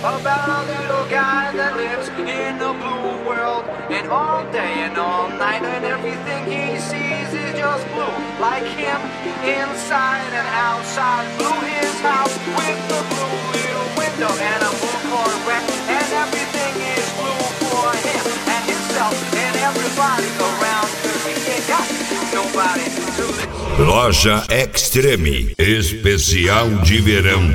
about a little guy that lives in a blue world, and all day and all night, and everything he sees is just blue. Like him, inside and outside, blew his house with the blue little window and a blue Corvette, and everything is blue for him and himself and everybody around, 'cause he ain't got nobody to live. Loja Extreme, especial de verão.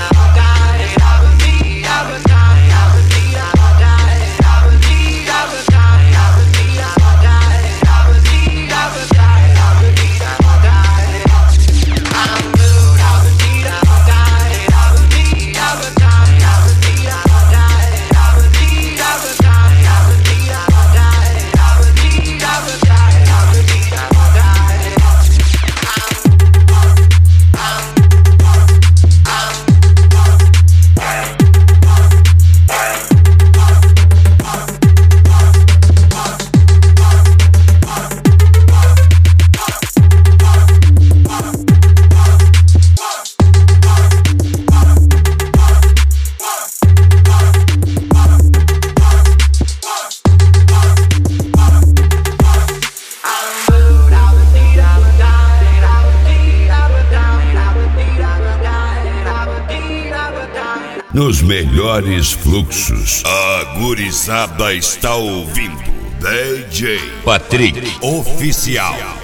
Nos melhores fluxos, a gurizada está ouvindo DJ Patrick Oficial.